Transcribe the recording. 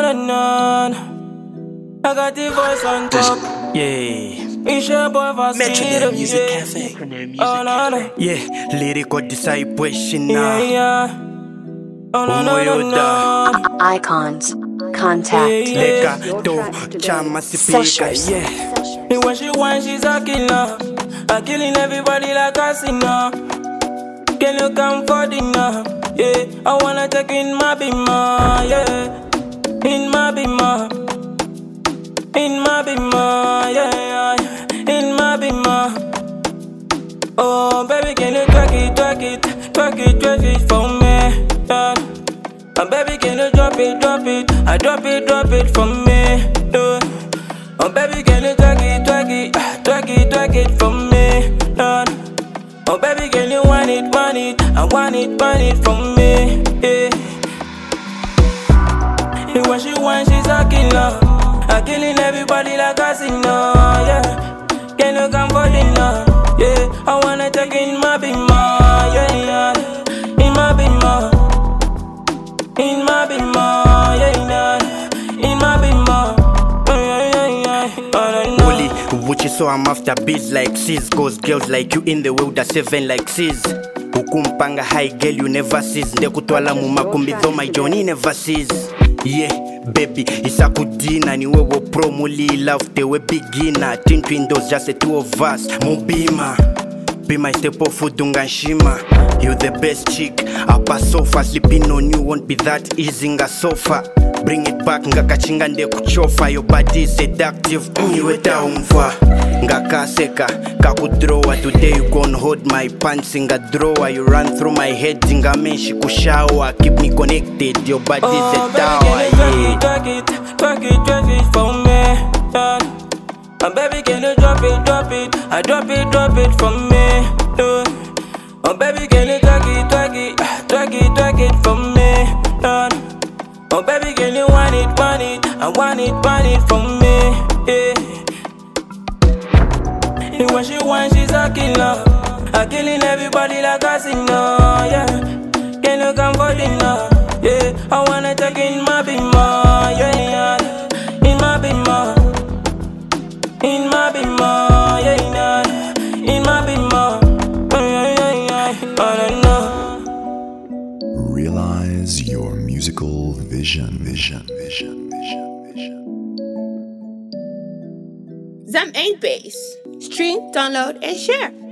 I got the voice on top. Yeah. It's your boy for Metronome Music Cafe. Oh, no. Yeah, lyrical discipleship Yeah, now. yeah. Oh, no. Icons. Contact. Leka to chama sipika. Sessions. Yeah. And when she whine, she's a killer. I'm killing everybody like a sinner. Can you come for dinner? Yeah, I wanna take in my bima. Yeah, in my bima. In my bima. Yeah, in my bima. Oh, baby, can you twerk it for me? Yeah. Baby, can you drop it? I drop it for me. Yeah. Oh, baby, can you twerk it for me? Yeah. Oh, baby, can you want it? I want it for me. Yeah. And when she whine, she's a killer. I'm killing everybody like a sinner. Yeah. Can you come for dinner? Yeah, I wanna take in my bima. Yeah, in my bima. In my bima. Yeah, in my bima. Holy, Wuchi, so I'm after beats like sis. Cause girls like you in the world are 7 like sis. Ukumpanga high girl you never sees. Ndekutwala mumakumbi though my Johnny never sees. Yeah, baby, isakudina ni wewe pro muli love tewe beginner. Tin windows just the two of us. Mubima, be my step of food dunganshima. You the best chick, upper sofa. Sleeping on you won't be that easy nga sofa. Bring it back, ngakachinga nde kuchofa. Your body is seductive, niweta umfa. Ngakaseka, kakudrowa. Today you gon' hold my pants in a drawer. You run through my head, ngamenshi kushawa. Keep me connected, your body is a tower. Yeah. Twerk it for me. Yeah. Baby, can you drop it? I drop it for me. Yeah. Oh, baby, can you twerk it for me? Yeah. Oh, baby, can you want it? I want it for me. Yeah. And when she whine, she's a killer. I'm killing everybody like a sinner. Yeah. Can you come for dinner? Yeah, I wanna take in my bima. Yeah, in my bima. In my bima. Yeah, in my bima. I don't know. Realize your musical vision. Zam ain't bass. Stream, download, and share.